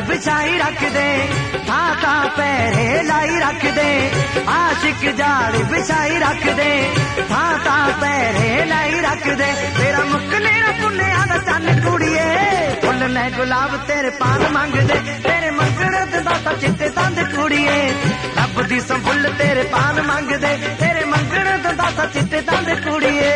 बिछाई रख दे, था पैरे लाई रख दे, आशिक जाल बिछाई रख दे, था पैरे लाई रख दे। तेरा मुकने ना पुन्नेया दा चन्न कुड़िए, फुल ने गुलाब तेरे पान मंग दे, तेरे मंगण दा चिट्टे दंद कुड़िए, रब दी संभुल तेरे पान मंग दे, तेरे मंगण दा चिट्टे दंद कुड़िए।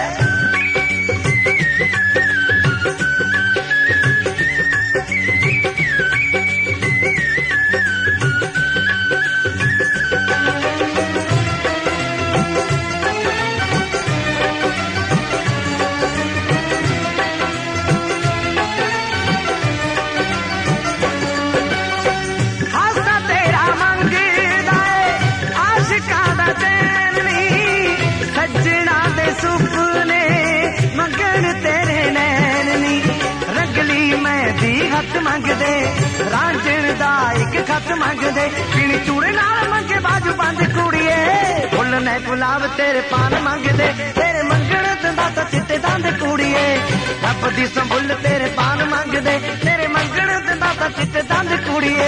सुपने मंगण तेरे नैननी, रंगली मेहंदी हथ मंग दे, रांझण दा एक खत मंग दे, पीनी चूड़े नाल मंगे बाजू बंद कुड़िए, फुल ने गुलाब तेरे पान मंग दे, तेरे मंगण दा चिट्टे दंद कुड़िए, रब दी संभुल तेरे पान मंग दे, तेरे मंगण दा चिट्टे दंद कुड़िए।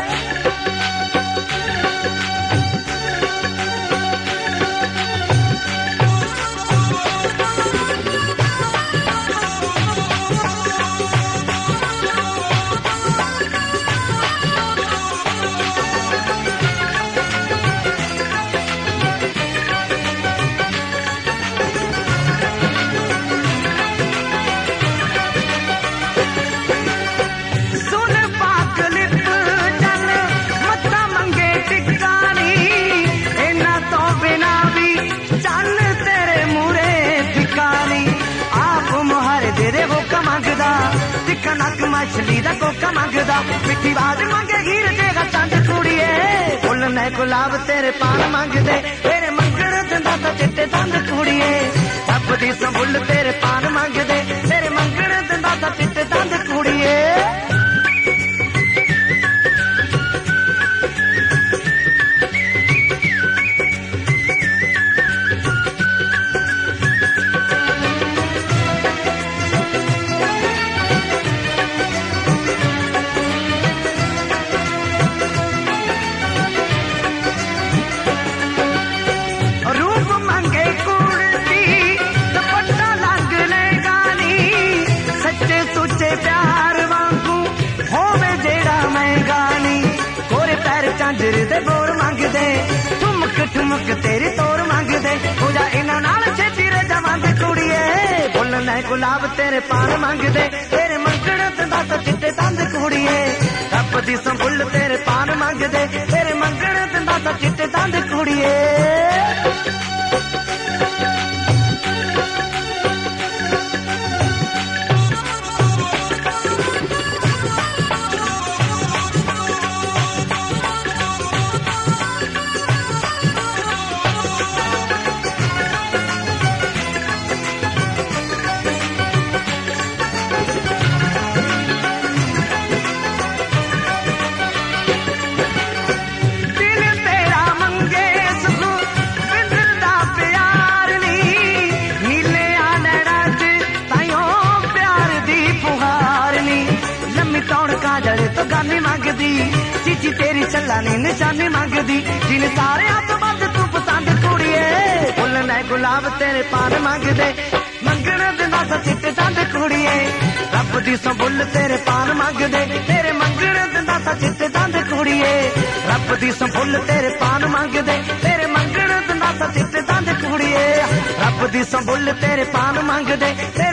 कनक मछली दा कोका मंगदा, मिठी बाज मंगे हीर देगा चंद कुड़िए, फुल ने गुलाब तेरे पान मंग दे, तेरे मंगण दिंदा ता चिट्टे दंद कुड़िए, रब दी संभुल तेरे पान मंग दे, तेरे मंगण दिंदा ता चिट्टे दंद कुड़िए। झांझर दे बोर मंग दे, ठुमक ठुमक तेरी तोर मंग दे, हो जा इन्हां नाल छेती रे जवान कुड़िए, फुल ने गुलाब तेरे पान मंग दे, तेरे मंगण दिंदा ता चिट्टे दंद कुड़िए, रब दी संभुल तेरे पान मंग दे, तेरे मंगण दिंदा ता चिट्टे दंद कुड़िए। तो गानी मंगदी, चीची तेरी चलानी निशानी मंगदी, जिन सारे हाथ बंद तू पसंद कुड़िए, फुल ने गुलाब तेरे पान मंग दे, मंगण दिंदा ता चिट्टे दंद कुड़िए, रब दी संभुल तेरे पान मंग दे, तेरे मंगण दिंदा ता चिट्टे दंद कुड़िए, रब दी संभुल तेरे पान मंग दे, तेरे मंगण दिंदा ता चिट्टे दंद कुड़िए, रब दी संभुल तेरे पान मंग दे।